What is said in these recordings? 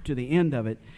to the end of it,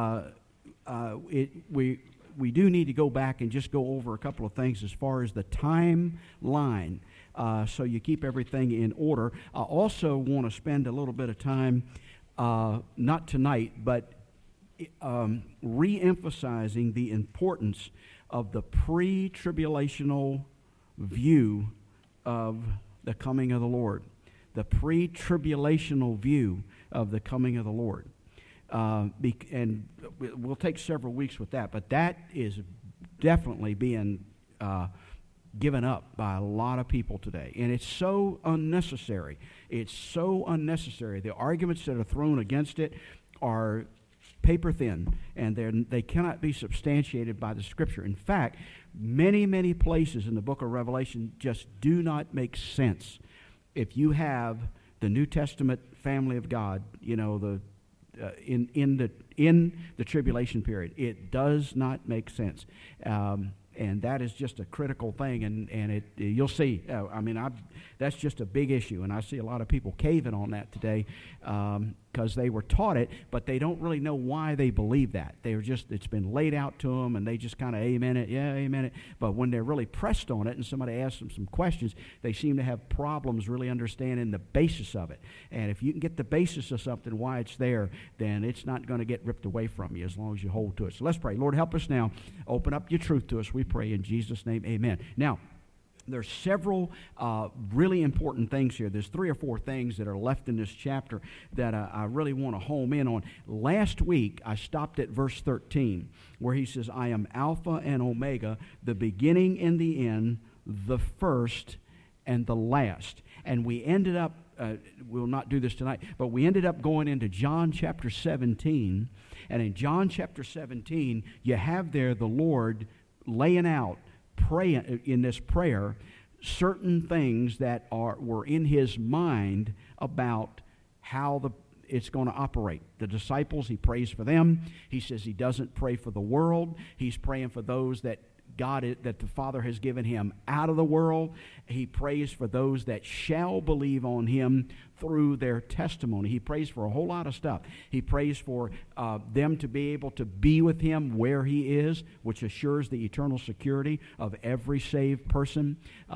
we do need to go back and just go over a couple of things as far as the timeline, so you keep everything in order. I also want to spend a little bit of time, not tonight, but re-emphasizing the importance of the pre-tribulational view of the coming of the Lord. The pre-tribulational view of the coming of the Lord. And we'll take several weeks with that, but that is definitely being given up by a lot of people today. And it's so unnecessary. It's so unnecessary. The arguments that are thrown against it are paper thin, and they cannot be substantiated by the Scripture. In fact, many, many places in the book of Revelation just do not make sense. If you have the New Testament family of God, in the tribulation period, it does not make sense. And that is just a critical thing, and you'll see. That's just a big issue, and I see a lot of people caving on that today because they were taught it, but they don't really know why they believe that. It's been laid out to them, and they just kind of amen it. But when they're really pressed on it, and somebody asks them some questions, they seem to have problems really understanding the basis of it. And if you can get the basis of something, why it's there, then it's not going to get ripped away from you as long as you hold to it. So let's pray. Lord, help us now. Open up your truth to us. We pray in Jesus' name, amen. Now, there's several really important things here. There's 3 or 4 things that are left in this chapter that I really want to home in on. Last week, I stopped at verse 13, where he says, I am Alpha and Omega, the beginning and the end, the first and the last. And we ended up, we'll not do this tonight, but we ended up going into John chapter 17. And in John chapter 17, you have there the Lord laying out, praying in this prayer, certain things that were in his mind about how it's going to operate. The disciples, he prays for them. He says he doesn't pray for the world. He's praying for those that that the Father has given him out of the world. He prays for those that shall believe on him through their testimony. He prays for a whole lot of stuff. He prays for them to be able to be with him where he is, which assures the eternal security of every saved person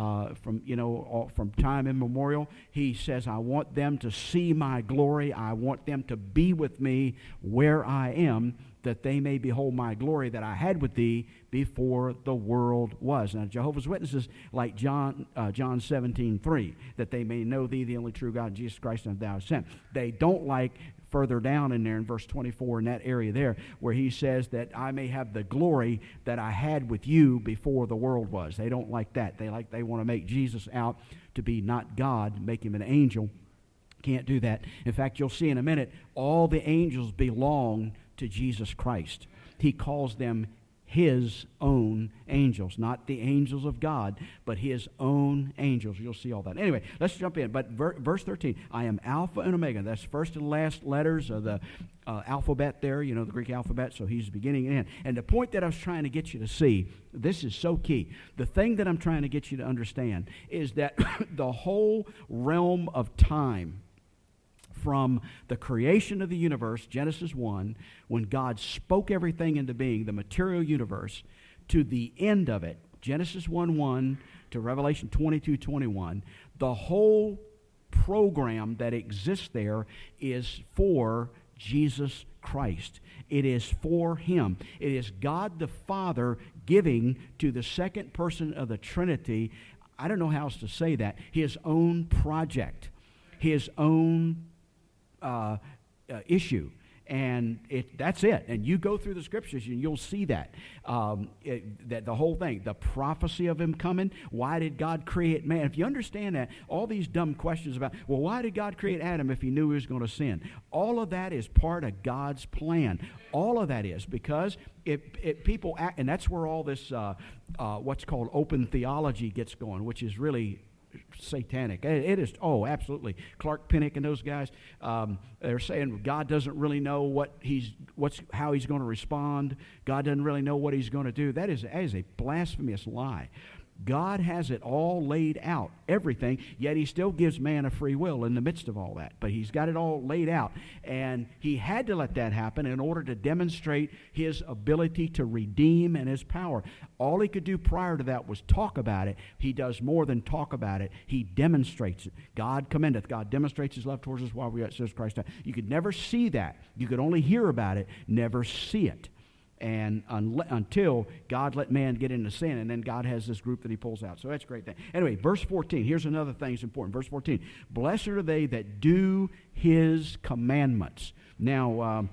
from time immemorial. He says, I want them to see my glory. I want them to be with me where I am, that they may behold my glory that I had with thee before the world was. Now, Jehovah's Witnesses, like John 17:3, that they may know thee, the only true God, Jesus Christ, and thou hast sent. They don't like further down in there in verse 24, in that area there, where he says that I may have the glory that I had with you before the world was. They don't like that. They want to make Jesus out to be not God, make him an angel. Can't do that. In fact, you'll see in a minute, all the angels belong to Jesus Christ. He calls them his own angels, not the angels of God, but his own angels. You'll see all that. Anyway, let's jump in. But verse 13, I am Alpha and Omega. That's first and last letters of the alphabet there, the Greek alphabet, so he's beginning and end. And the point that I was trying to get you to see, this is so key. The thing that I'm trying to get you to understand is that the whole realm of time, from the creation of the universe, Genesis 1, when God spoke everything into being, the material universe, to the end of it, Genesis 1:1 to Revelation 22:21, the whole program that exists there is for Jesus Christ. It is for him. It is God the Father giving to the second person of the Trinity, I don't know how else to say that, his own project, his own issue, and that's it. And you go through the scriptures and you'll see that that the whole thing, the prophecy of him coming. Why did God create man? If you understand that, all these dumb questions about, well, why did God create Adam if he knew he was going to sin? All of that is part of God's plan. All of that is because people act, and that's where all this what's called open theology gets going, which is really satanic. It is, absolutely. Clark Pinnock and those guys, they're saying God doesn't really know how he's going to respond. God doesn't really know what he's going to do. That is a blasphemous lie. God has it all laid out, everything, yet he still gives man a free will in the midst of all that. But he's got it all laid out. And he had to let that happen in order to demonstrate his ability to redeem and his power. All he could do prior to that was talk about it. He does more than talk about it. He demonstrates it. God commendeth. God demonstrates his love towards us while we are at Jesus Christ. You could never see that. You could only hear about it, never see it. And until God let man get into sin, and then God has this group that he pulls out. So that's a great thing. Anyway, verse 14. Here's another thing that's important. Verse 14. Blessed are they that do his commandments. Now,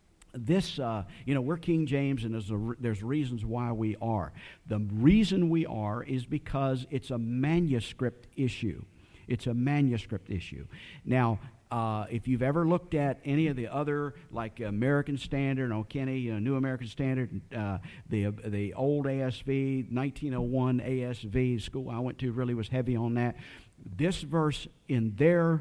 we're King James, and there's reasons why we are. The reason we are is because it's a manuscript issue. It's a manuscript issue. Now, if you've ever looked at any of the other, like American Standard, O'Kenny, New American Standard, the old ASV, 1901 ASV school I went to really was heavy on that. This verse in their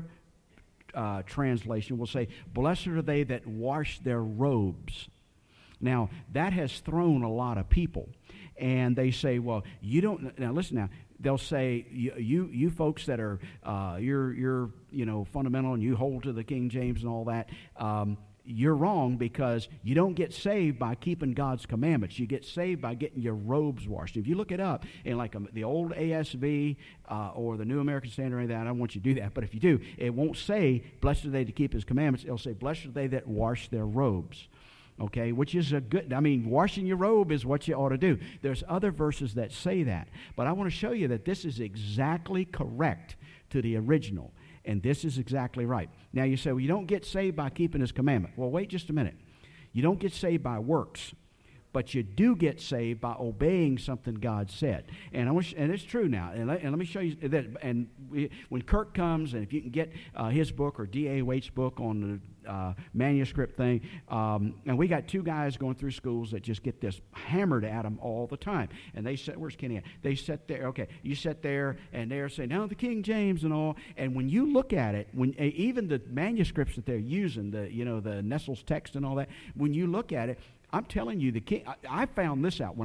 translation will say, "Blessed are they that wash their robes." Now, that has thrown a lot of people. And they say, well, you don't, now listen now, they'll say, you folks that are, you're fundamental and you hold to the King James and all that, you're wrong, because you don't get saved by keeping God's commandments. You get saved by getting your robes washed. If you look it up in like the old ASV or the New American Standard or anything, I don't want you to do that, but if you do, it won't say, blessed are they to keep his commandments. It'll say, blessed are they that wash their robes. Okay, which is a good, washing your robe is what you ought to do. There's other verses that say that. But I want to show you that this is exactly correct to the original. And this is exactly right. Now you say, well, you don't get saved by keeping his commandment. Well, wait just a minute. You don't get saved by works, but you do get saved by obeying something God said. And it's true now. And let me show you that. And when Kirk comes, and if you can get his book or D.A. Waite's book on the manuscript thing, and we got two guys going through schools that just get this hammered at them all the time. And they said, where's Kenny at? They sit there, okay, you sit there, and they're saying, now the King James and all. And when you look at it, even the manuscripts that they're using, the Nestle's text and all that, when you look at it, I'm telling you, I found this out when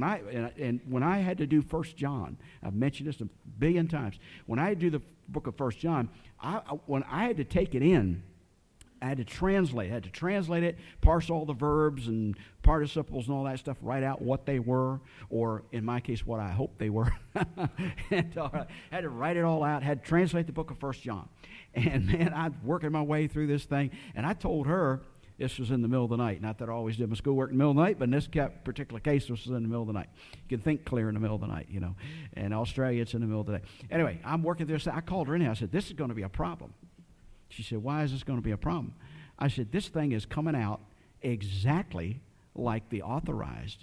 I had to do 1 John. I've mentioned this a billion times. When I had to do the book of 1 John, when I had to take it in, I had to translate it, parse all the verbs and participles and all that stuff, write out what they were, or in my case, what I hoped they were. And had to write it all out, had to translate the book of 1 John. And man, I'm working my way through this thing, and I told her, this was in the middle of the night. Not that I always did my schoolwork in the middle of the night, but in this particular case, this was in the middle of the night. You can think clear in the middle of the night, In Australia, it's in the middle of the day. Anyway, I'm working this. I called her in. I said, this is going to be a problem. She said, why is this going to be a problem? I said, this thing is coming out exactly like the authorized.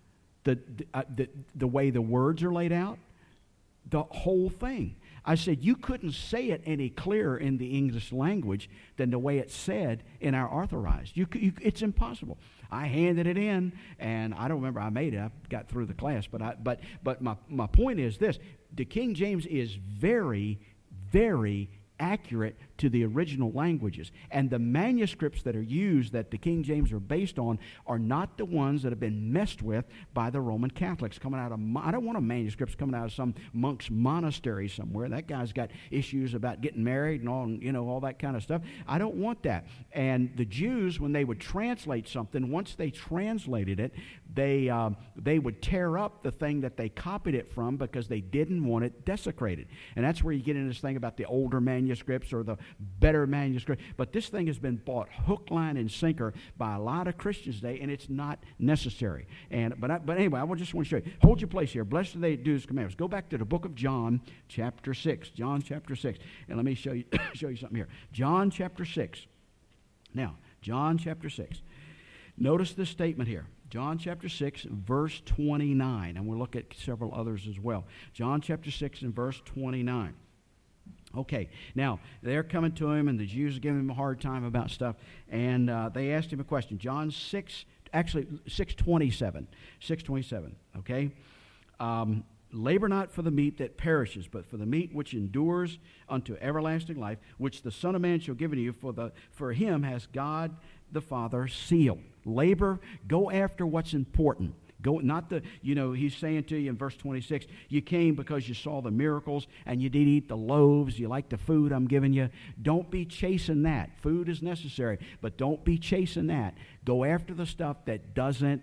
The way the words are laid out, the whole thing. I said, you couldn't say it any clearer in the English language than the way it's said in our authorized. It's impossible. I handed it in, and I don't remember I made it. I got through the class, but my point is this: the King James is very, very accurate to the original languages. And the manuscripts that are used that the King James are based on are not the ones that have been messed with by the Roman Catholics coming out of, I don't want manuscripts coming out of some monk's monastery somewhere. That guy's got issues about getting married and all that kind of stuff. I don't want that. And the Jews, when they would translate something, once they translated it, they would tear up the thing that they copied it from because they didn't want it desecrated. And that's where you get into this thing about the older manuscripts or the better manuscript. But this thing has been bought hook, line, and sinker by a lot of Christians today, and it's not necessary. But anyway, I just want to show you. Hold your place here. Blessed are they that do his commandments. Go back to the book of John, chapter 6. John chapter 6. And let me show you something here. John chapter 6. Now, John chapter 6. Notice this statement here. John chapter 6, verse 29. And we'll look at several others as well. John chapter 6 and verse 29. Okay, now, they're coming to him, and the Jews are giving him a hard time about stuff, and they asked him a question. John 6, actually 6:27, okay? Labor not for the meat that perishes, but for the meat which endures unto everlasting life, which the Son of Man shall give unto you, for him has God the Father sealed. Labor, go after what's important. Go, not the, he's saying to you in verse 26, you came because you saw the miracles and you did eat the loaves. You like the food I'm giving you. Don't be chasing that. Food is necessary, but don't be chasing that. Go after the stuff that doesn't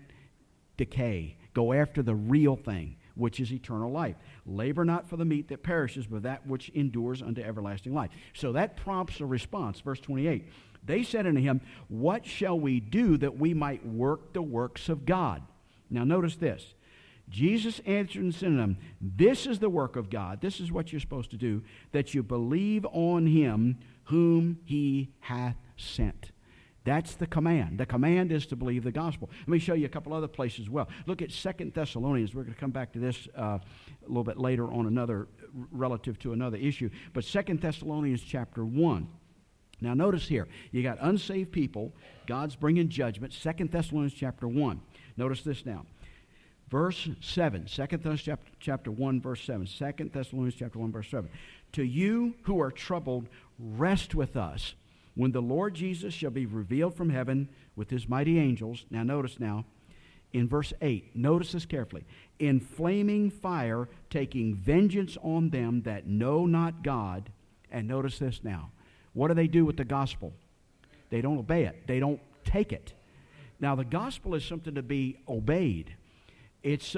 decay. Go after the real thing, which is eternal life. Labor not for the meat that perishes, but that which endures unto everlasting life. So that prompts a response. Verse 28, they said unto him, what shall we do that we might work the works of God? Now notice this. Jesus answered and said unto them, this is the work of God. This is what you're supposed to do, that you believe on him whom he hath sent. That's the command. The command is to believe the gospel. Let me show you a couple other places as well. Look at 2 Thessalonians. We're going to come back to this a little bit later on relative to another issue. But 2 Thessalonians chapter 1. Now notice here, you got unsaved people. God's bringing judgment. 2 Thessalonians chapter 1. Notice this now. Verse 7. 2 Thessalonians chapter 1, verse 7. 2 Thessalonians chapter 1, verse 7. To you who are troubled, rest with us when the Lord Jesus shall be revealed from heaven with his mighty angels. Now notice now, in verse 8, notice this carefully. In flaming fire, taking vengeance on them that know not God. And notice this now. What do they do with the gospel? They don't obey it. They don't take it. Now the gospel is something to be obeyed. It's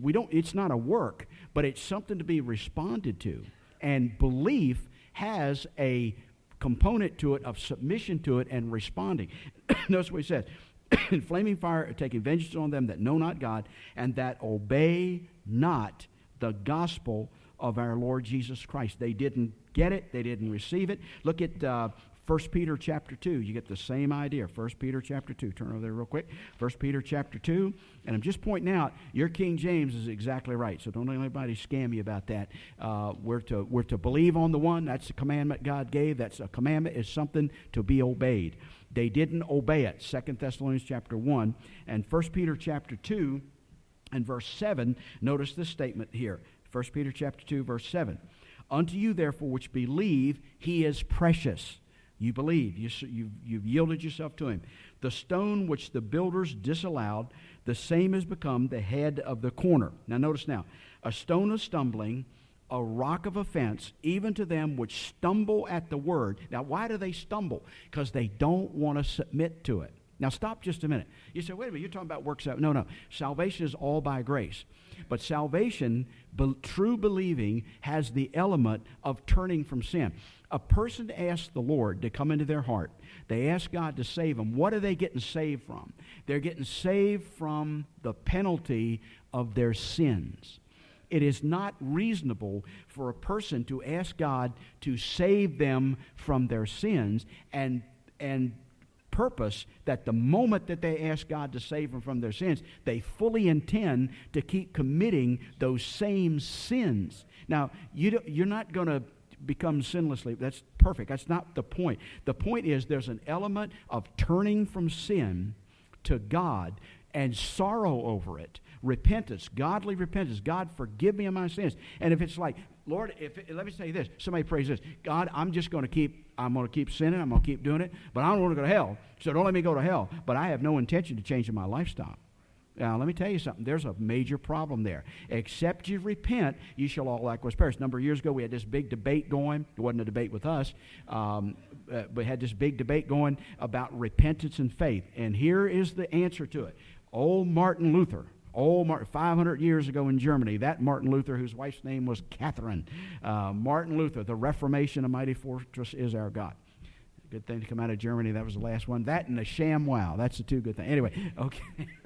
not a work, but it's something to be responded to. And belief has a component to it of submission to it and responding. Notice what he says. In flaming fire, taking vengeance on them that know not God, and that obey not the gospel of our Lord Jesus Christ. They didn't get it. They didn't receive it. Look at 1 Peter chapter 2. You get the same idea. 1 Peter chapter 2. Turn over there real quick. 1 Peter chapter 2. And I'm just pointing out, your King James is exactly right. So don't let anybody scam you about that. We're to believe on the one. That's the commandment God gave. That's a commandment. It's something to be obeyed. They didn't obey it. 2 Thessalonians chapter 1. And 1 Peter chapter 2 and verse 7. Notice this statement here. 1 Peter chapter 2, verse 7. Unto you, therefore, which believe, he is precious. You believe. You've yielded yourself to him. The stone which the builders disallowed, the same has become the head of the corner. Now notice now. A stone of stumbling, a rock of offense, even to them which stumble at the word. Now why do they stumble? Because they don't want to submit to it. Now stop just a minute. You say, wait a minute, you're talking about works. No. Salvation is all by grace. But salvation, true believing, has the element of turning from sin. A person asks the Lord to come into their heart. They ask God to save them. What are they getting saved from? They're getting saved from the penalty of their sins. It is not reasonable for a person to ask God to save them from their sins and purpose that the moment that they ask God to save them from their sins, they fully intend to keep committing those same sins. Now, you're not going to become sinlessly. That's perfect. That's not the point. The point is there's an element of turning from sin to God and sorrow over it. Repentance, godly repentance. God, forgive me of my sins. And if it's like, Lord, let me say this. Somebody prays this. God, I'm going to keep sinning. I'm going to keep doing it. But I don't want to go to hell. So don't let me go to hell. But I have no intention to changing my lifestyle. Now, let me tell you something. There's a major problem there. Except you repent, you shall all likewise perish. A number of years ago, we had this big debate going. It wasn't a debate with us. We had this big debate going about repentance and faith. And here is the answer to it. Old Martin Luther, 500 years ago in Germany, that Martin Luther, whose wife's name was Catherine. Martin Luther, the Reformation, a mighty fortress is our God. Good thing to come out of Germany. That was the last one. That and the ShamWow. That's the two good things. Anyway, okay.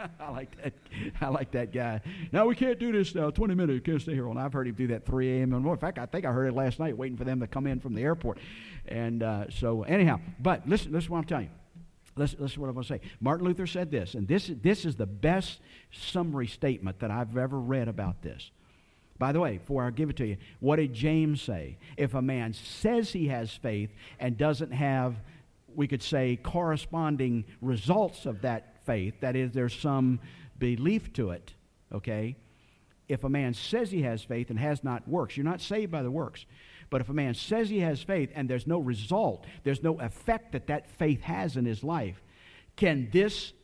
I like that guy. Now, we can't do this now. 20 minutes. Can't stay here. Well, I've heard him do that 3 a.m. In fact, I think I heard it last night waiting for them to come in from the airport. And so anyhow, but listen what I'm telling you. Listen what I'm going to say. Martin Luther said this, and this is the best summary statement that I've ever read about this. By the way, before I give it to you, what did James say? If a man says he has faith and doesn't have, we could say, corresponding results of that faith, that is, there's some belief to it, okay? If a man says he has faith and has not works, you're not saved by the works. But if a man says he has faith and there's no result, there's no effect that faith has in his life, can this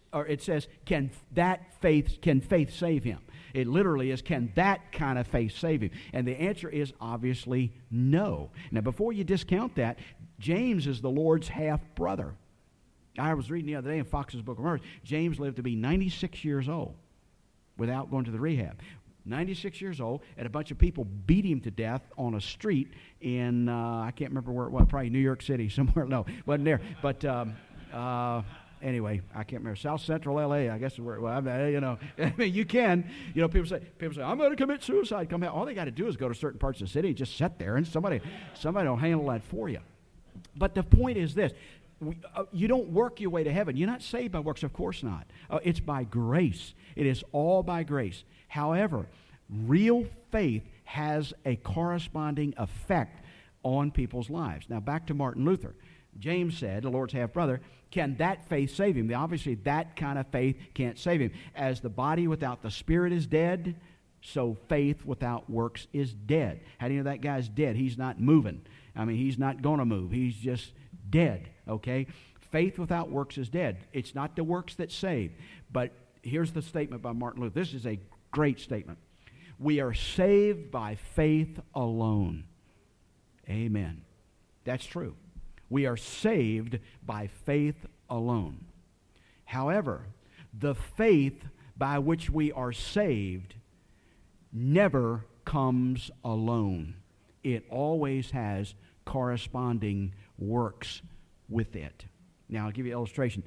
it says, can faith save him? It literally is, can that kind of faith save him? And the answer is obviously no. Now, before you discount that, James is the Lord's half-brother. I was reading the other day in Fox's Book of Martyrs, James lived to be 96 years old without going to the rehab. 96 years old, and a bunch of people beat him to death on a street in, I can't remember where it was, probably New York City somewhere. No, wasn't there. But anyway, I can't remember. South Central L.A., I guess is where it was. I mean, you can. People say, I'm going to commit suicide. Come out. All they got to do is go to certain parts of the city and just sit there, and somebody will handle that for you. But the point is this. You don't work your way to heaven. You're not saved by works, of course not. It's by grace. It is all by grace. However, real faith has a corresponding effect on people's lives. Now, back to Martin Luther. James said, the Lord's half-brother, can that faith save him? Obviously, that kind of faith can't save him. As the body without the spirit is dead, so faith without works is dead. How do you know that guy's dead? He's not moving. I mean, he's not going to move. He's just dead, okay? Faith without works is dead. It's not the works that save. But here's the statement by Martin Luther. This is a great statement. We are saved by faith alone. Amen. That's true. We are saved by faith alone. However, the faith by which we are saved never comes alone. It always has corresponding works with it. Now, I'll give you an illustration.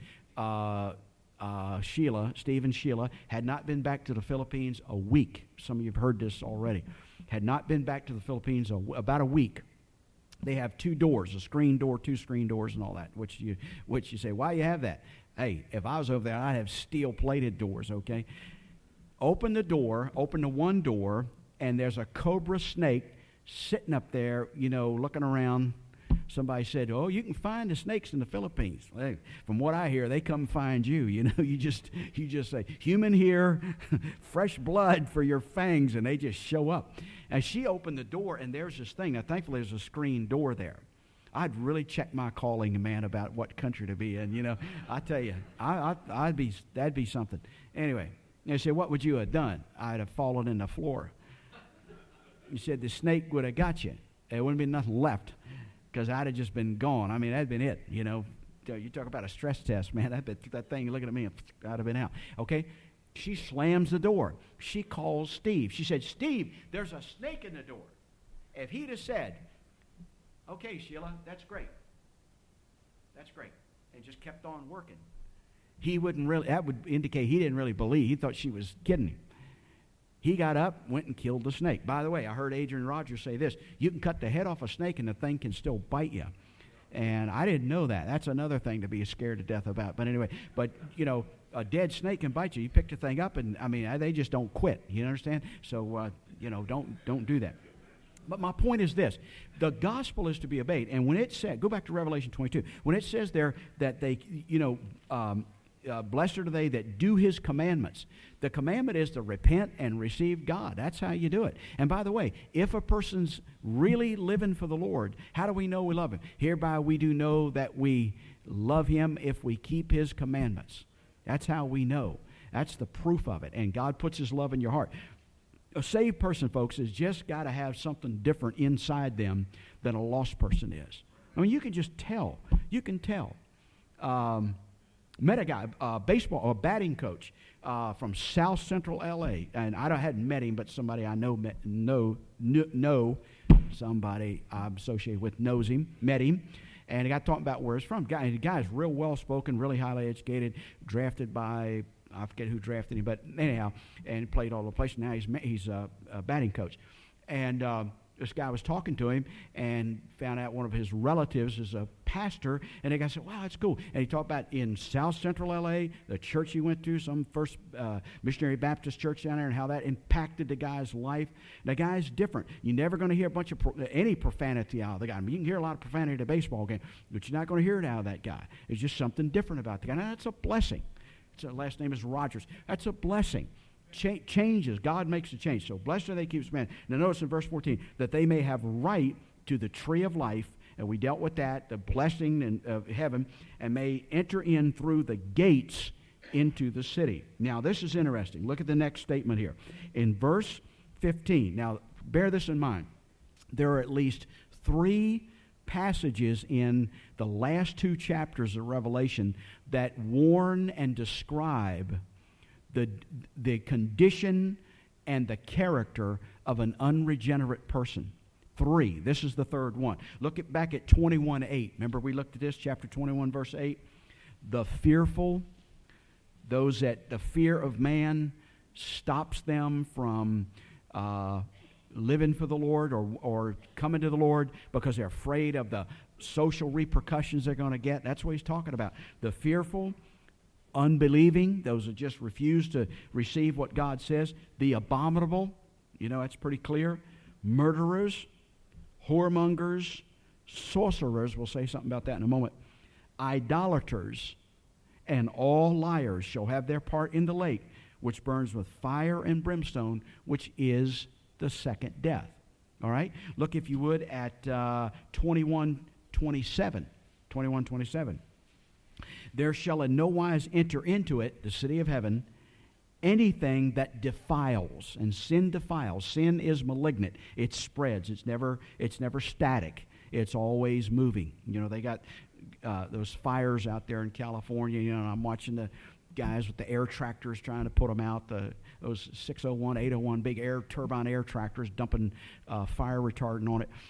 Steve and Sheila had not been back to the Philippines a week. Some of you have heard this already. Had not been back to the Philippines about a week. They have 2 doors, a screen door, 2 screen doors, and all that, which you say, why you have that? Hey, if I was over there, I'd have steel-plated doors, okay? Open the one door, and there's a cobra snake sitting up there, looking around. Somebody said, oh, you can find the snakes in the Philippines. Hey, from what I hear, they come find you. You just say, human here, fresh blood for your fangs, and they just show up. And she opened the door, and there's this thing. Now, thankfully, there's a screen door there. I'd really check my calling, man, about what country to be in. I tell you, that'd be something. Anyway, they said, what would you have done? I'd have fallen in the floor. You said the snake would have got you. There wouldn't be nothing left, because I'd have just been gone. I mean, that'd been it, You talk about a stress test, man. That thing, you're looking at me, I'd have been out. Okay? She slams the door. She calls Steve. She said, Steve, there's a snake in the door. If he'd have said, okay, Sheila, that's great, and just kept on working, that would indicate he didn't really believe. He thought she was kidding him. He got up, went and killed the snake. By the way, I heard Adrian Rogers say this: you can cut the head off a snake and the thing can still bite you. And I didn't know that. That's another thing to be scared to death about. But anyway, a dead snake can bite you. You pick the thing up, and they just don't quit. You understand? So don't do that. But my point is this: the gospel is to be obeyed. And when it said, go back to Revelation 22, when it says there that they, blessed are they that do his commandments. The commandment is to repent and receive God. That's how you do it. And by the way, if a person's really living for the Lord, how do we know we love him? Hereby we do know that we love him if we keep his commandments. That's how we know. That's the proof of it. And God puts his love in your heart. A saved person, folks, has just got to have something different inside them than a lost person is. I mean, you can just tell. You can tell. Met a guy, a batting coach from South Central L.A., and I hadn't met him, but somebody I know somebody I'm associated with knows him, met him, and he got talking about where he's from. The guy's real well-spoken, really highly educated, drafted by, I forget who drafted him, but anyhow, and played all the places. Now he's a batting coach. And this guy was talking to him and found out one of his relatives is a pastor, and the guy said, wow, that's cool. And he talked about in South Central L.A., the church he went to, some First Missionary Baptist church down there, and how that impacted the guy's life. The guy's different. You're never going to hear a bunch of any profanity out of the guy. I mean, you can hear a lot of profanity at a baseball game, but you're not going to hear it out of that guy. It's just something different about the guy. Now, that's a blessing. His last name is Rogers. That's a blessing. Changes. God makes a change. So blessed are they keep his commandments. Now notice in verse 14, that they may have right to the tree of life, and we dealt with that, the blessing of heaven, and may enter in through the gates into the city. Now, this is interesting. Look at the next statement here. In verse 15, now, bear this in mind. There are at least 3 passages in the last 2 chapters of Revelation that warn and describe the condition and the character of an unregenerate person. 3. This is the third one. Look back at 21:8. Remember we looked at this, chapter 21, verse 8? The fearful, those that the fear of man stops them from living for the Lord or coming to the Lord because they're afraid of the social repercussions they're going to get. That's what he's talking about. The fearful, unbelieving, those that just refuse to receive what God says. The abominable, that's pretty clear. Murderers, whoremongers, sorcerers, we'll say something about that in a moment. Idolaters, and all liars shall have their part in the lake, which burns with fire and brimstone, which is the second death. All right? Look, if you would, at 21:27. 21:27. There shall in no wise enter into it, the city of heaven, anything that defiles, and sin defiles. Sin is malignant. It spreads. It's never static. It's always moving. They got those fires out there in California. And I'm watching the guys with the air tractors trying to put them out. Those 601, 801 big turbine air tractors dumping fire retardant on it.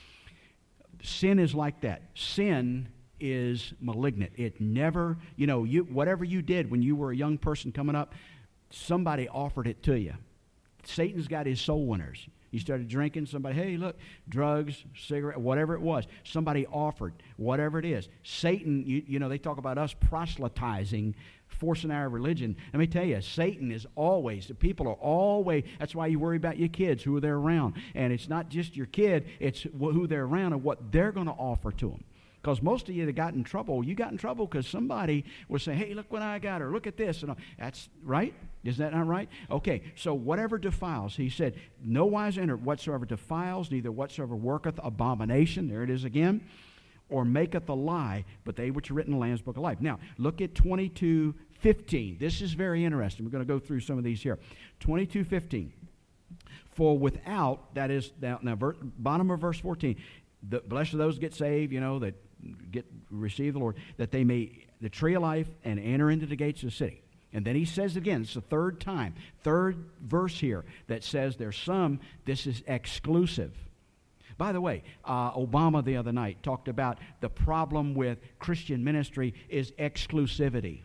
Sin is like that. Sin is malignant. It never, whatever you did when you were a young person coming up, somebody offered it to you. Satan's got his soul winners. You started drinking, somebody, hey, look, drugs, cigarette, whatever it was. Somebody offered, whatever it is. Satan, they talk about us proselytizing, forcing our religion. Let me tell you, Satan is always, the people are always, that's why you worry about your kids, who they're around. And it's not just your kid, it's who they're around and what they're going to offer to them. Because most of you that got in trouble, you got in trouble because somebody was saying, hey, look what I got, or look at this. And that's right? Is that not right? Okay, so whatever defiles, he said, no wise enter whatsoever defiles, neither whatsoever worketh abomination, there it is again, or maketh a lie, but they which are written in the Lamb's book of life. Now, look at 22:15. This is very interesting. We're going to go through some of these here. 22:15. For without, that is, now bottom of verse 14, blessed are those that get saved, that receive the Lord, that they may the tree of life and enter into the gates of the city. And then he says again, it's the third verse here that says there's some, this is exclusive. By the way, Obama the other night talked about the problem with Christian ministry is exclusivity.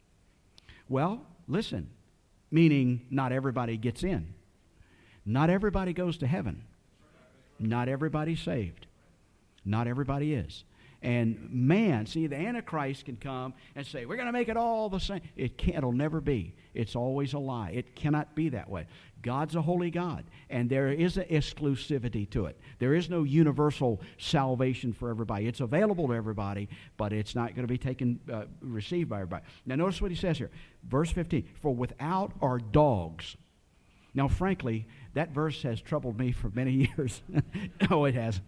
Well, listen, meaning not everybody gets in. Not everybody goes to heaven. Not everybody's saved. Not everybody is. And man, see, the Antichrist can come and say, we're going to make it all the same. It'll never be. It's always a lie. It cannot be that way. God's a holy God, and there is an exclusivity to it. There is no universal salvation for everybody. It's available to everybody, but it's not going to be received by everybody. Now, notice what he says here. Verse 15, for without are dogs. Now, frankly, that verse has troubled me for many years. Oh, it has.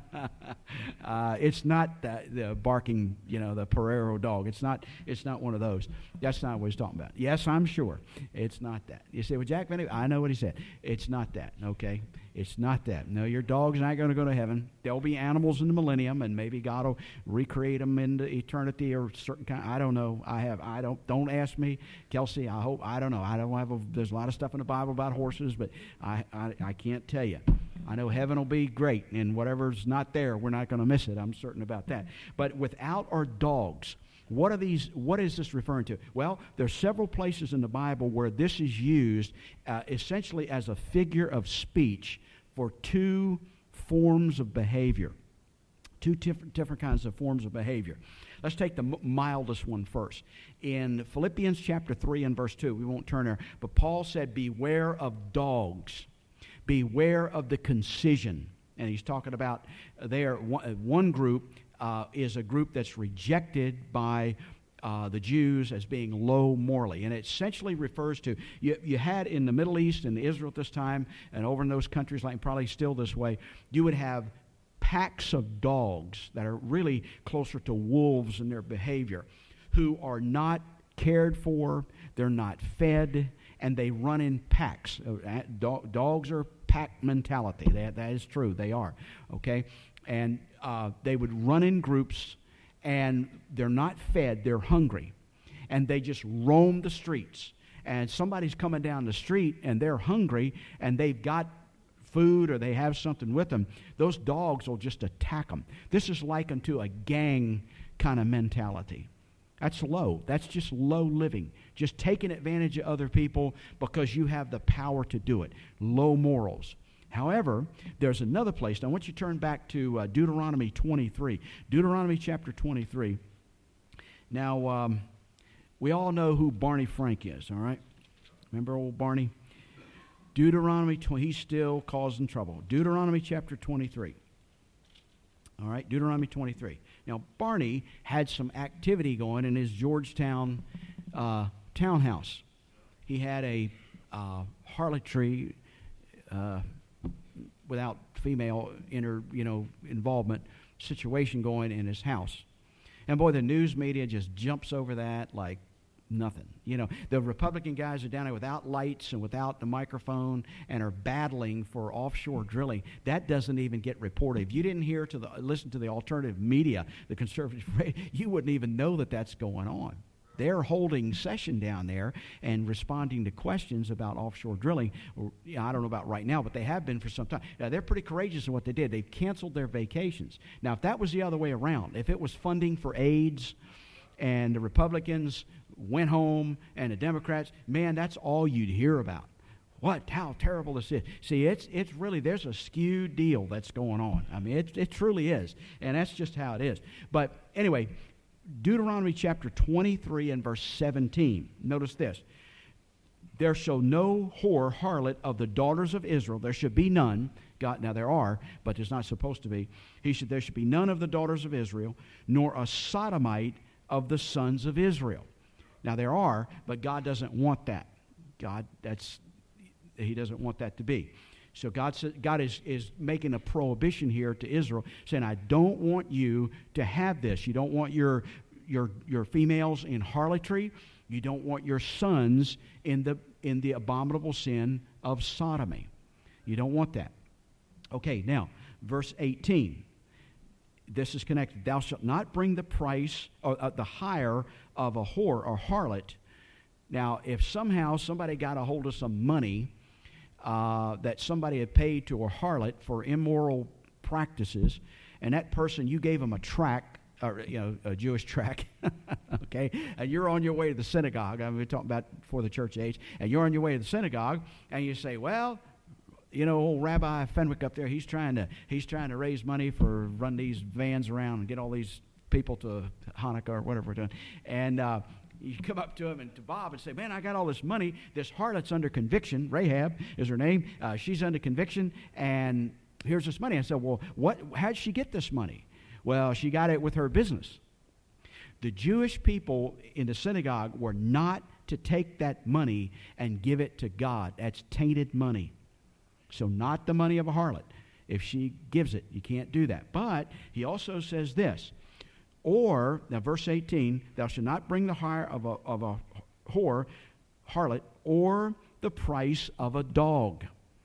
It's not the barking, the Pereiro dog. It's not one of those. That's not what he's talking about. Yes, I'm sure. It's not that. You say, well, Jack, I know what he said. It's not that, okay? It's not that. No, your dog's not going to go to heaven. There'll be animals in the millennium, and maybe God will recreate them into eternity or certain kind. I don't know. Don't ask me, Kelsey. I don't know. There's a lot of stuff in the Bible about horses, but I can't tell you. I know heaven will be great, and whatever's not there, we're not going to miss it. I'm certain about that. But without are dogs. What is this referring to? Well, there's several places in the Bible where this is used essentially as a figure of speech for two forms of behavior. Two different kinds of forms of behavior. Let's take the mildest one first. In Philippians chapter 3 and verse 2, we won't turn there, but Paul said, beware of dogs. Beware of the concision. And he's talking about there, one group is a group that's rejected by the Jews as being low morally. And it essentially refers to, you had in the Middle East and Israel at this time, and over in those countries, like probably still this way, you would have packs of dogs that are really closer to wolves in their behavior, who are not cared for, they're not fed, and they run in packs. Dogs are pack mentality. That is true. They are. Okay? And they would run in groups, and they're not fed. They're hungry. And they just roam the streets. And somebody's coming down the street, and they're hungry, and they've got food or they have something with them. Those dogs will just attack them. This is likened to a gang kind of mentality. That's low. That's just low living. Just taking advantage of other people because you have the power to do it. Low morals. However, there's another place. Now, I want you to turn back to Deuteronomy 23. Deuteronomy chapter 23. Now, we all know who Barney Frank is, all right? Remember old Barney? Deuteronomy, he's still causing trouble. Deuteronomy chapter 23. All right, Deuteronomy 23. Now, Barney had some activity going in his Georgetown townhouse. He had a harlotry without female involvement situation going in his house. And boy, the news media just jumps over that like nothing. The Republican guys are down there without lights and without the microphone and are battling for offshore drilling. That doesn't even get reported. If you didn't listen to the alternative media, the conservative, you wouldn't even know that that's going on. They're holding session down there and responding to questions about offshore drilling. I don't know about right now, but they have been for some time. Now, they're pretty courageous in what they did. They've canceled their vacations. Now, if that was the other way around, if it was funding for AIDS and the Republicans went home and the Democrats, man, that's all you'd hear about. How terrible this is. See, it's really, there's a skewed deal that's going on. I mean, it truly is. And that's just how it is. But anyway, Deuteronomy chapter 23 and verse 17. Notice this. There shall no harlot of the daughters of Israel. There should be none. Now there are, but there's not supposed to be. There should be none of the daughters of Israel, nor a sodomite of the sons of Israel. Now there are, but God doesn't want that. He doesn't want that to be. So God is making a prohibition here to Israel, saying, I don't want you to have this. You don't want your females in harlotry. You don't want your sons in the abominable sin of sodomy. You don't want that. Okay, now, verse 18. This is connected. Thou shalt not bring the price or the hire of a whore or harlot. Now, if somehow somebody got a hold of some money that somebody had paid to a harlot for immoral practices, and that person, you gave them a tract, or a Jewish tract, okay, and you're on your way to the synagogue. We're talking about before the church age, and you're on your way to the synagogue, and you say, well, old Rabbi Fenwick up there, he's trying to raise money for run these vans around and get all these people to Hanukkah or whatever we're doing. And you come up to him and to Bob and say, man, I got all this money. This harlot's under conviction. Rahab is her name. She's under conviction, and here's this money. I said, well, how'd she get this money? Well, she got it with her business. The Jewish people in the synagogue were not to take that money and give it to God. That's tainted money. So not the money of a harlot. If she gives it, you can't do that. But he also says this, or, now verse 18, thou shalt not bring the hire of a harlot, or the price of a dog.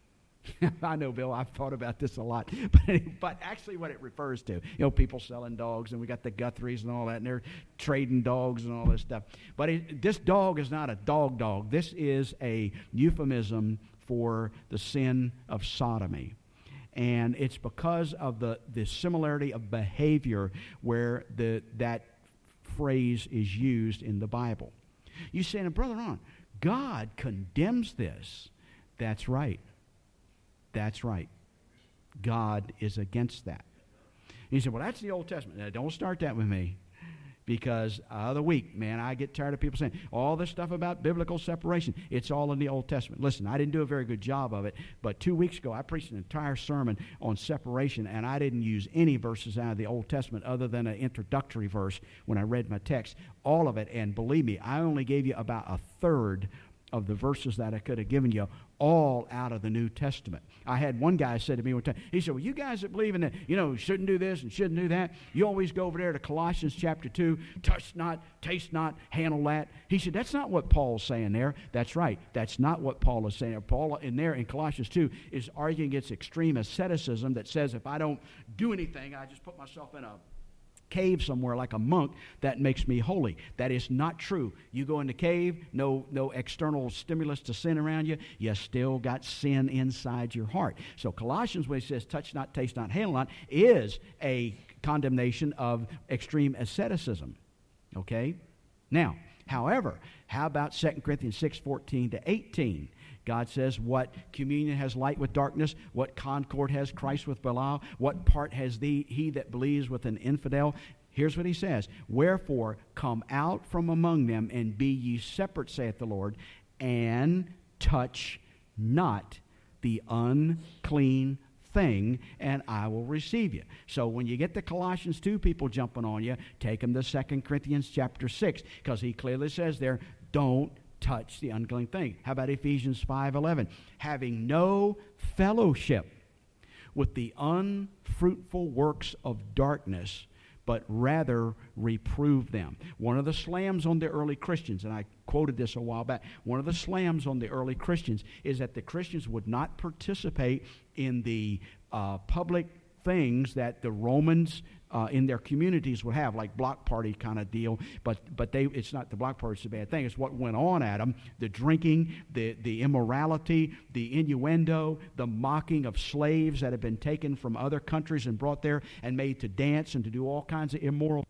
I know, Bill, I've thought about this a lot. But actually what it refers to, people selling dogs, and we got the Guthries and all that, and they're trading dogs and all this stuff. But this dog is not a dog. This is a euphemism for the sin of sodomy. And it's because of the similarity of behavior where that phrase is used in the Bible. You say, now, Brother Ron, God condemns this. That's right. That's right. God is against that. You say, well, that's the Old Testament. Now, don't start that with me. Because the week, man, I get tired of people saying, all this stuff about biblical separation, it's all in the Old Testament. Listen, I didn't do a very good job of it, but 2 weeks ago I preached an entire sermon on separation, and I didn't use any verses out of the Old Testament other than an introductory verse when I read my text, all of it, and believe me, I only gave you about a third of the verses that I could have given you, all out of the New Testament. I had one guy said to me one time, he said, well, you guys that believe in that, shouldn't do this and shouldn't do that, you always go over there to Colossians chapter 2, touch not, taste not, handle that. He said, that's not what Paul's saying there. That's right. That's not what Paul is saying. Paul in there in Colossians 2 is arguing against extreme asceticism that says if I don't do anything, I just put myself in a cave somewhere like a monk, that makes me holy. That is not true. You go in the cave, no external stimulus to sin around you, you still got sin inside your heart. So Colossians, when it says touch not, taste not, handle not, is a condemnation of extreme asceticism. Okay? Now, however, how about 2 Corinthians 6:14 to 18? God says, what communion has light with darkness? What concord has Christ with Belial? What part has he that believes with an infidel? Here's what he says. Wherefore, come out from among them, and be ye separate, saith the Lord, and touch not the unclean thing, and I will receive you. So when you get the Colossians 2 people jumping on you, take them to 2 Corinthians chapter 6, because he clearly says there, don't touch the unclean thing. How about Ephesians 5:11? Having no fellowship with the unfruitful works of darkness, but rather reprove them. One of the slams on the early Christians, and I quoted this a while back, one of the slams on the early Christians is that the Christians would not participate in the public things that the Romans in their communities would have, like block party kind of deal, but it's not the block party, it's a bad thing. It's what went on at them, the drinking, the immorality, the innuendo, the mocking of slaves that had been taken from other countries and brought there and made to dance and to do all kinds of immoral.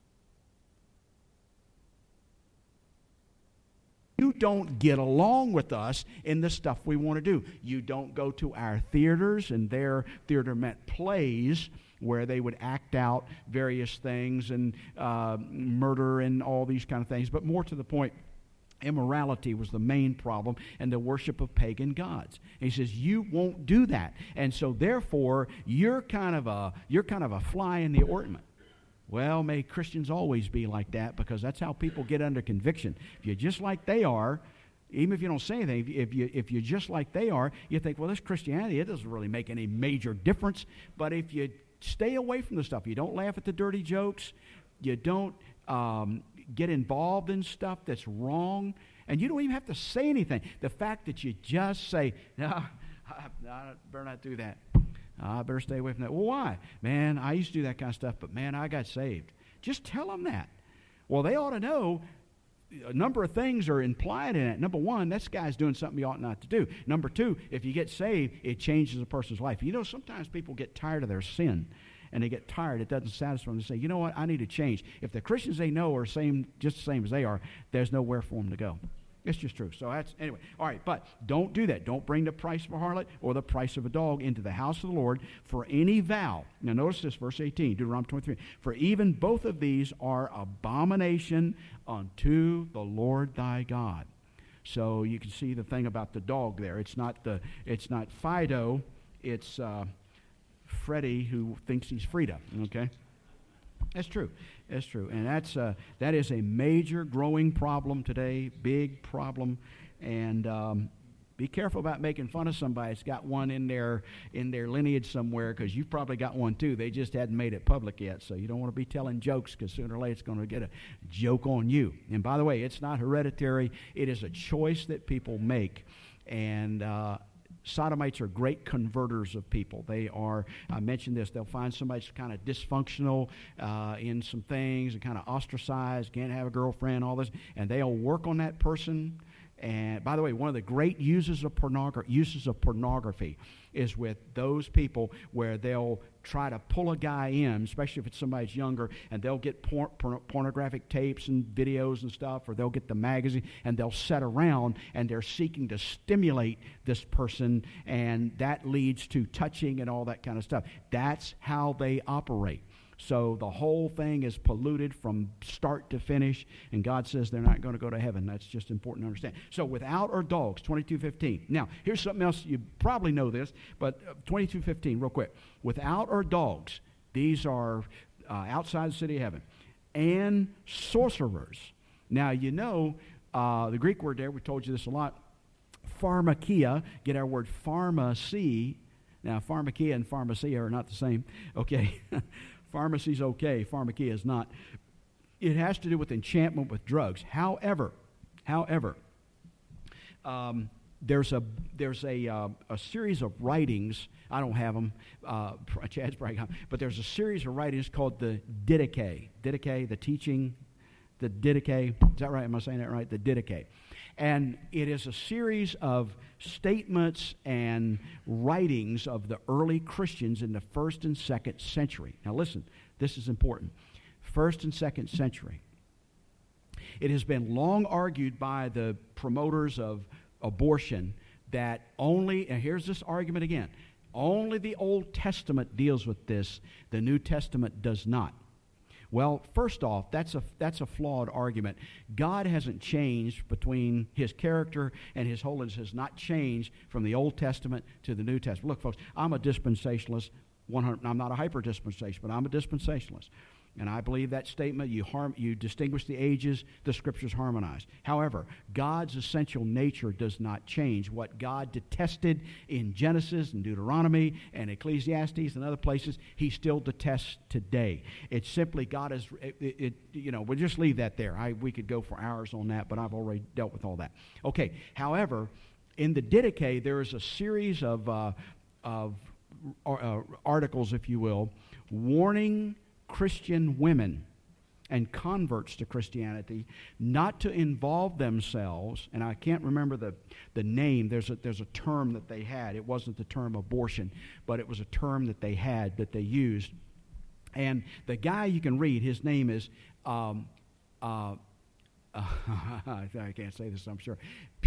You don't get along with us in the stuff we want to do. You don't go to our theaters, and their theater meant plays, where they would act out various things and murder and all these kind of things. But more to the point, immorality was the main problem, and the worship of pagan gods. And he says, you won't do that. And so therefore, you're kind of a fly in the ointment. Well, may Christians always be like that, because that's how people get under conviction. If you're just like they are, even if you don't say anything, if you're just like they are, you think, well, this Christianity, it doesn't really make any major difference. But if you stay away from the stuff, you don't laugh at the dirty jokes, you don't get involved in stuff that's wrong, and you don't even have to say anything. The fact that you just say, no, I better not do that. I better stay away from that. Well, why? Man, I used to do that kind of stuff, but man, I got saved. Just tell them that. Well, they ought to know a number of things are implied in it. Number one, this guy's doing something you ought not to do. Number two, if you get saved, it changes a person's life. You know, sometimes people get tired of their sin, and they get tired. It doesn't satisfy them. They say, you know what, I need to change. If the Christians they know are just the same as they are, there's nowhere for them to go. It's just true. So that's, anyway. All right, but don't do that. Don't bring the price of a harlot or the price of a dog into the house of the Lord for any vow. Now notice this, verse 18, Deuteronomy 23. For even both of these are abomination unto the Lord thy God. So you can see the thing about the dog there. It's not Fido. It's Freddie who thinks he's Frida. Okay. That's true. That's true. And that is a major growing problem today, big problem. And be careful about making fun of somebody that's got one in their lineage somewhere, because you've probably got one too. They just hadn't made it public yet. So you don't want to be telling jokes, because sooner or later it's going to get a joke on you. And by the way, it's not hereditary. It is a choice that people make. And Sodomites are great converters of people. They are, I mentioned this, they'll find somebody that's kind of dysfunctional in some things and kind of ostracized, can't have a girlfriend, all this, and they'll work on that person. And by the way, one of the great uses of pornography is with those people where they'll try to pull a guy in, especially if it's somebody's younger, and they'll get pornographic tapes and videos and stuff, or they'll get the magazine, and they'll sit around, and they're seeking to stimulate this person, and that leads to touching and all that kind of stuff. That's how they operate. So the whole thing is polluted from start to finish, and God says they're not going to go to heaven. That's just important to understand. So without or dogs, 22:15. Now, here's something else. You probably know this, but 22:15, real quick. Without or dogs, these are outside the city of heaven, and sorcerers. Now, you know, the Greek word there, we told you this a lot, pharmakia, get our word pharmacy. Now, pharmakia and pharmacy are not the same. Okay. Pharmacy's okay. Pharmakia is not. It has to do with enchantment with drugs. However, there's a series of writings. I don't have them. Chad's probably got them, but there's a series of writings called the Didache. Didache, the teaching, the Didache. Is that right? Am I saying that right? The Didache. And it is a series of statements and writings of the early Christians in the 1st and 2nd century. Now listen, this is important. 1st and 2nd century. It has been long argued by the promoters of abortion that only, and here's this argument again, only the Old Testament deals with this, the New Testament does not. Well, first off, that's a flawed argument. God hasn't changed between His character and His holiness has not changed from the Old Testament to the New Testament. Look, folks, I'm a dispensationalist. I'm not a hyper-dispensationalist, but I'm a dispensationalist. And I believe that statement, you distinguish the ages, the Scriptures harmonize. However, God's essential nature does not change. What God detested in Genesis and Deuteronomy and Ecclesiastes and other places, He still detests today. It's simply God is, we'll just leave that there. We could go for hours on that, but I've already dealt with all that. Okay, however, in the Didache, there is a series of articles, if you will, warning Christian women and converts to Christianity not to involve themselves, and I can't remember the name. There's a term that they had. It wasn't the term abortion, but it was a term that they had, that they used. And the guy, you can read, his name is I can't say this, I'm sure.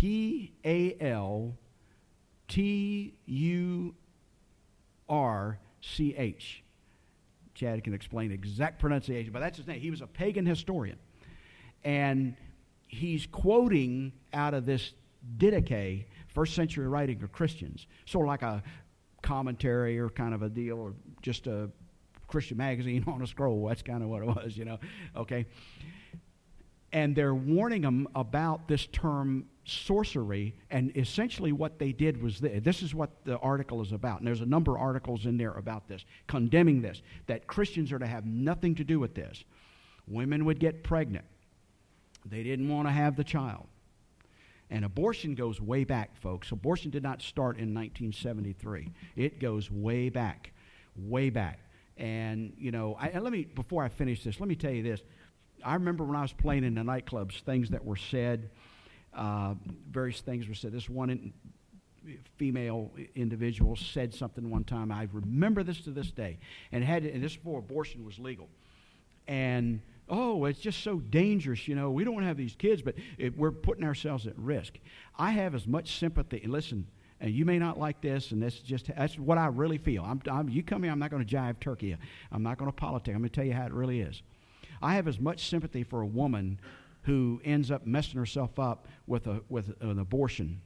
Palturch. Chad can explain the exact pronunciation, but that's his name. He was a pagan historian. And he's quoting out of this Didache, 1st century writing of Christians, sort of like a commentary or kind of a deal, or just a Christian magazine on a scroll. That's kind of what it was, okay? And they're warning them about this term sorcery, and essentially what they did was this is what the article is about, and there's a number of articles in there about this, condemning this, that Christians are to have nothing to do with this. Women would get pregnant. They didn't want to have the child. And abortion goes way back, folks. Abortion did not start in 1973. It goes way back, way back. And, before I finish this, let me tell you this. I remember when I was playing in the nightclubs, things that were said, various things were said. This one female individual said something one time. I remember this to this day. And this before abortion was legal. And, it's just so dangerous, we don't want to have these kids, but we're putting ourselves at risk. I have as much sympathy. And listen, and you may not like this, and that's what I really feel. You come here, I'm not going to jive turkey. I'm not going to politic. I'm going to tell you how it really is. I have as much sympathy for a woman who ends up messing herself up with an abortion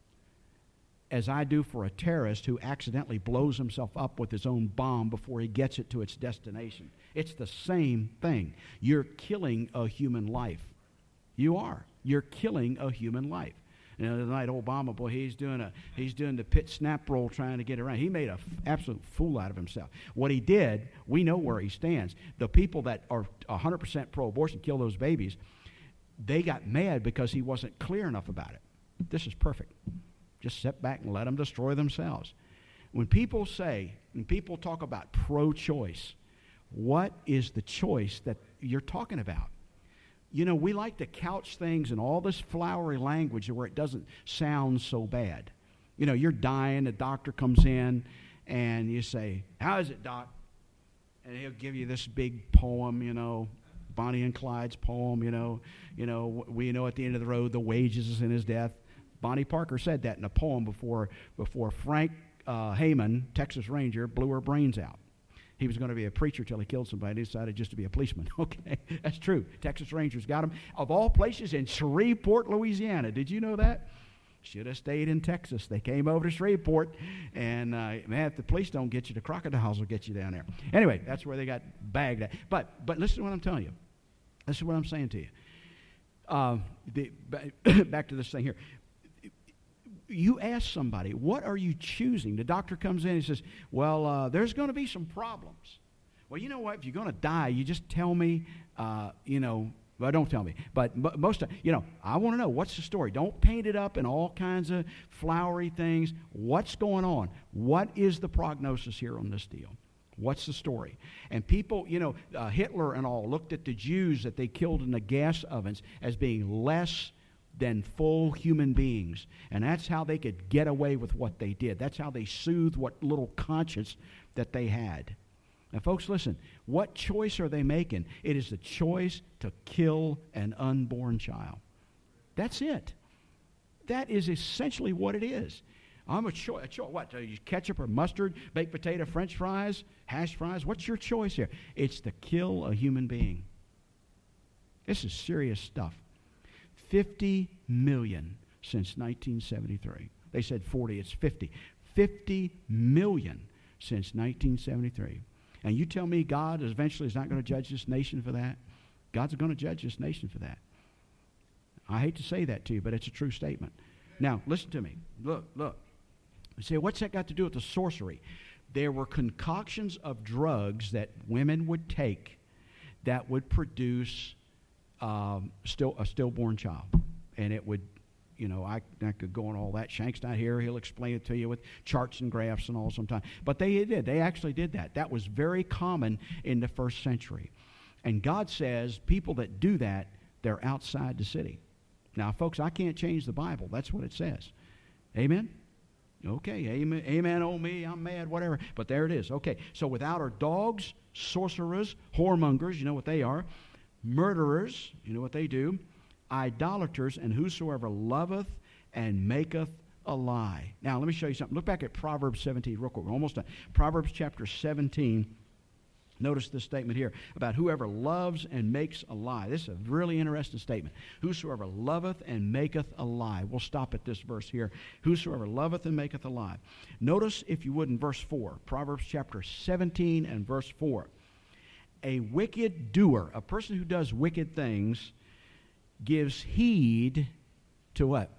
as I do for a terrorist who accidentally blows himself up with his own bomb before he gets it to its destination. It's the same thing. You're killing a human life. You are. You're killing a human life. Tonight Obama, boy, he's doing the pit snap roll trying to get around. He made an absolute fool out of himself. What he did, we know where he stands. The people that are 100% pro-abortion, kill those babies, they got mad because he wasn't clear enough about it. This is perfect. Just sit back and let them destroy themselves. When people talk about pro-choice, what is the choice that you're talking about? We like to couch things in all this flowery language where it doesn't sound so bad. You're dying, the doctor comes in, and you say, "How is it, doc?" And he'll give you this big poem, Bonnie and Clyde's poem, we know at the end of the road, the wages is in his death. Bonnie Parker said that in a poem before Frank Heyman, Texas Ranger, blew her brains out. He was going to be a preacher till he killed somebody. He decided just to be a policeman. Okay, that's true. Texas Rangers got him. Of all places, in Shreveport, Louisiana. Did you know that? Should have stayed in Texas. They came over to Shreveport, and if the police don't get you, the crocodiles will get you down there. Anyway, that's where they got bagged at. But listen to what I'm telling you. Listen to what I'm saying to you. Back to this thing here. You ask somebody, what are you choosing? The doctor comes in and says, well, there's going to be some problems. Well, you know what? If you're going to die, you just tell me, well, don't tell me. But most of, I want to know, what's the story? Don't paint it up in all kinds of flowery things. What's going on? What is the prognosis here on this deal? What's the story? And people, Hitler and all looked at the Jews that they killed in the gas ovens as being less than full human beings. And that's how they could get away with what they did. That's how they soothed what little conscience that they had. Now, folks, listen, what choice are they making? It is the choice to kill an unborn child. That's it. That is essentially what it is. I'm a choice. What? Ketchup or mustard, baked potato, French fries, hash fries? What's your choice here? It's to kill a human being. This is serious stuff. 50 million since 1973. They said 40, it's 50. 50 million since 1973. And you tell me God eventually is not going to judge this nation for that? God's going to judge this nation for that. I hate to say that to you, but it's a true statement. Now, listen to me. Look. You say, what's that got to do with the sorcery? There were concoctions of drugs that women would take that would produce a stillborn child. And it would, I could go on all that. Shank's not here. He'll explain it to you with charts and graphs and all sometime. But they did. They actually did that. That was very common in the first century. And God says people that do that, they're outside the city. Now, folks, I can't change the Bible. That's what it says. Amen? Okay, amen, oh me, I'm mad, whatever. But there it is. Okay, so without are dogs, sorcerers, whoremongers, you know what they are, murderers, you know what they do, idolaters, and whosoever loveth and maketh a lie. Now, let me show you something. Look back at Proverbs 17 real quick. We're almost done. Proverbs chapter 17. Notice this statement here about whoever loves and makes a lie. This is a really interesting statement. Whosoever loveth and maketh a lie. We'll stop at this verse here. Whosoever loveth and maketh a lie. Notice, if you would, in verse 4. Proverbs chapter 17 and verse 4. A wicked doer, a person who does wicked things, gives heed to what?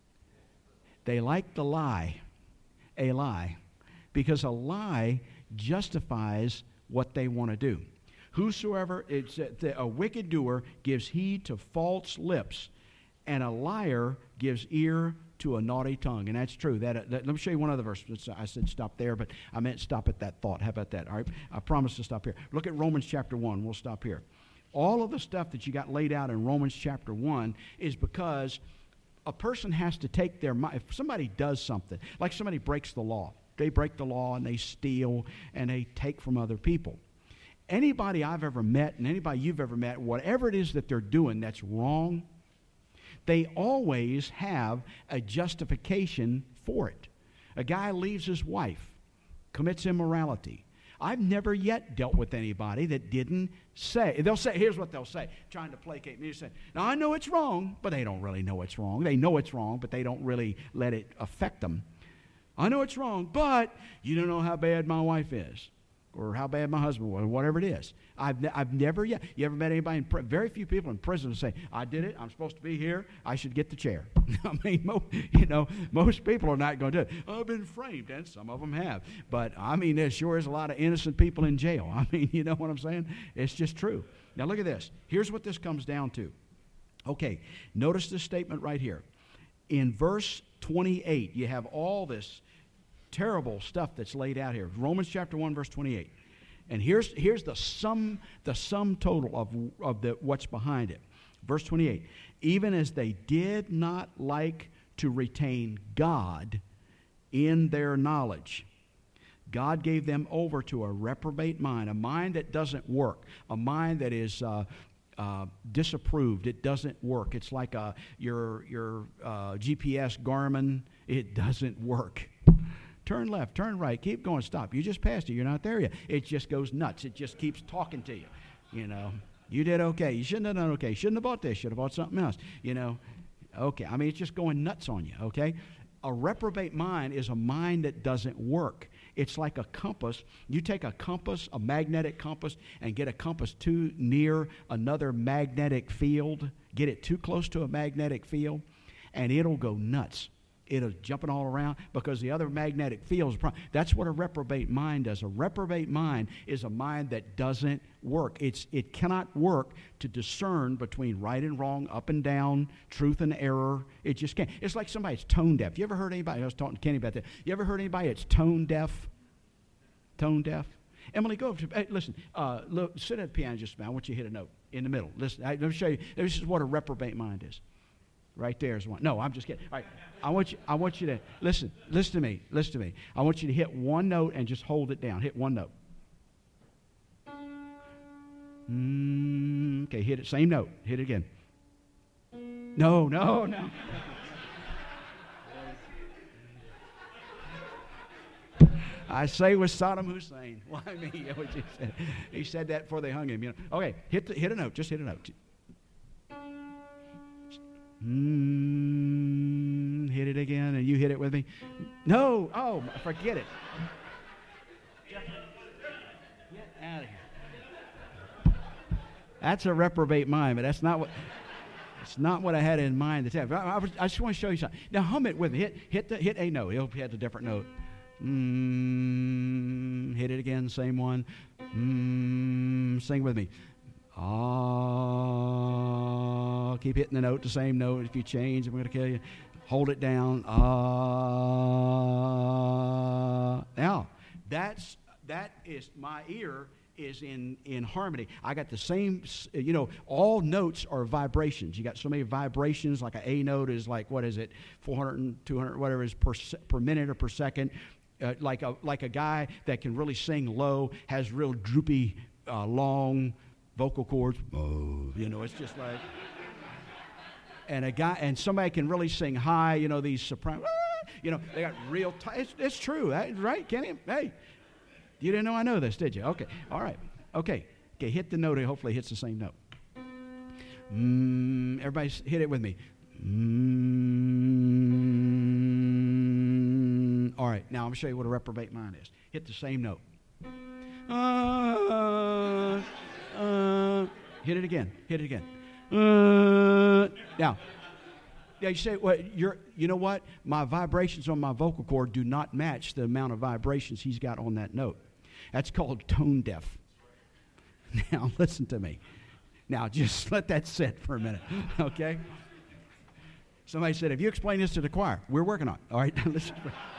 They like the lie. A lie. Because a lie justifies what they want to do. Whosoever, a wicked doer gives heed to false lips, and a liar gives ear to a naughty tongue. And that's true. Let me show you one other verse. I said stop there, but I meant stop at that thought. How about that? All right, I promise to stop here. Look at Romans chapter 1. We'll stop here. All of the stuff that you got laid out in Romans chapter 1 is because a person has to take their mind. If somebody does something, like somebody breaks the law, they break the law and they steal and they take from other people. Anybody I've ever met and anybody you've ever met, whatever it is that they're doing that's wrong, they always have a justification for it. A guy leaves his wife, commits immorality. I've never yet dealt with anybody that didn't say. They'll say, here's what they'll say, trying to placate me. They say, now I know it's wrong, but they don't really know it's wrong. They know it's wrong, but they don't really let it affect them. I know it's wrong, but you don't know how bad my wife is or how bad my husband was, or whatever it is. I've never yet. You ever met anybody very few people in prison who say, I did it, I'm supposed to be here, I should get the chair. I mean, most people are not going to do it. I've been framed, and some of them have. But, I mean, there sure is a lot of innocent people in jail. I mean, you know what I'm saying? It's just true. Now, look at this. Here's what this comes down to. Okay, notice this statement right here. In verse 28, you have all this terrible stuff that's laid out here. Romans chapter 1, verse 28. And here's the sum total of what's behind it. Verse 28. Even as they did not like to retain God in their knowledge, God gave them over to a reprobate mind, a mind that doesn't work, a mind that is disapproved. It doesn't work. It's like your GPS Garmin. It doesn't work. Turn left, turn right, keep going, stop. You just passed it. You're not there yet. It just goes nuts. It just keeps talking to you. You know, you did okay. You shouldn't have done okay. Shouldn't have bought this. Should have bought something else. You know, okay. I mean, it's just going nuts on you, okay? A reprobate mind is a mind that doesn't work. It's like a compass. You take a compass, a magnetic compass, and get a compass too near another magnetic field, get it too close to a magnetic field, and it'll go nuts. It'll jumping all around because the other magnetic fields. That's what a reprobate mind does. A reprobate mind is a mind that doesn't work. It cannot work to discern between right and wrong, up and down, truth and error. It just can't. It's like somebody's tone deaf. You ever heard anybody? I was talking to Kenny about that. You ever heard anybody that's tone deaf? Tone deaf. Emily, go up to. Hey, listen. Look, sit at the piano just a minute. I want you to hit a note in the middle. Listen. Let me show you. This is what a reprobate mind is. Right there is one. No, I'm just kidding. All right, I want you to listen. Listen to me. Listen to me. I want you to hit one note and just hold it down. Hit one note. Okay, hit it. Same note. Hit it again. No. I say with Saddam Hussein. Why me? He said that before they hung him. Okay, hit a note. Just hit a note. Hit it again, and you hit it with me. No, forget it. Get out of here. That's a reprobate mind, but that's not what. It's not what I had in mind to tell. I just want to show you something. Now hum it with me. Hit a note. He'll hit a different note. Hit it again. Same one. Sing with me. Keep hitting the note, the same note. If you change, I'm going to kill you. Hold it down. Now, that is my ear is in harmony. I got the same, all notes are vibrations. You got so many vibrations, like an A note is like, what is it, 400 and 200, whatever it is per minute or per second. Like a guy that can really sing low has real droopy, long vocal cords. It's just like, and somebody can really sing high. These soprano. They got real. It's true, right, Kenny? Hey, you didn't know I know this, did you? Okay, all right, okay. Hit the note. Hopefully, it hits the same note. Everybody, hit it with me. All right, now I'm gonna show you what a reprobate mind is. Hit the same note. Hit it again. Now, you say, well, you know what? My vibrations on my vocal cord do not match the amount of vibrations he's got on that note. That's called tone deaf. Now, listen to me. Now, just let that sit for a minute, okay? Somebody said, have you explained this to the choir? We're working on it. All right, listen.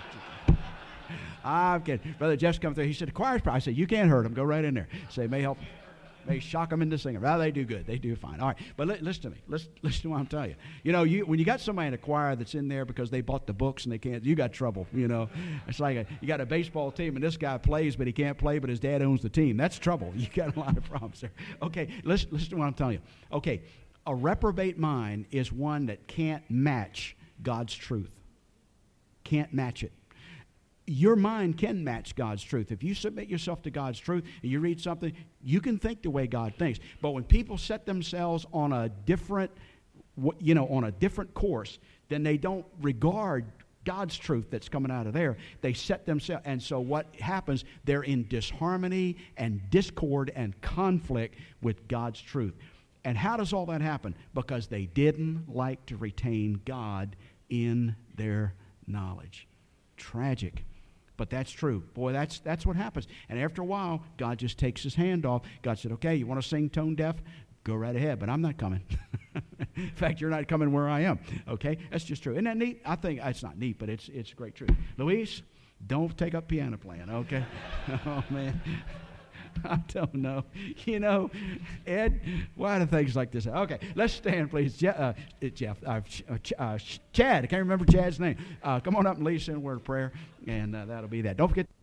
I'm kidding. Brother Jeff's come through. He said, the choir's probably. I said, you can't hurt them. Go right in there. Say, may help. May shock them into singing. Well, they do good. They do fine. All right. But listen to me. Listen to what I'm telling you. When you got somebody in a choir that's in there because they bought the books and they can't, you got trouble, It's like you got a baseball team and this guy plays, but he can't play, but his dad owns the team. That's trouble. You got a lot of problems there. Okay. Listen to what I'm telling you. Okay. A reprobate mind is one that can't match God's truth. Can't match it. Your mind can match God's truth. If you submit yourself to God's truth and you read something, you can think the way God thinks. But when people set themselves on a different, course, then they don't regard God's truth that's coming out of there. They set themselves, and so what happens? They're in disharmony and discord and conflict with God's truth. And how does all that happen? Because they didn't like to retain God in their knowledge. Tragic. But that's true. Boy, that's what happens. And after a while, God just takes his hand off. God said, okay, you want to sing tone deaf? Go right ahead, but I'm not coming. In fact, you're not coming where I am. Okay? That's just true. Isn't that neat? I think it's not neat, but it's great truth. Luis, don't take up piano playing, okay? Oh, man. I don't know. Ed, why do things like this? Okay, let's stand, please. Chad, I can't remember Chad's name. Come on up and lead us in a word of prayer, and that'll be that. Don't forget.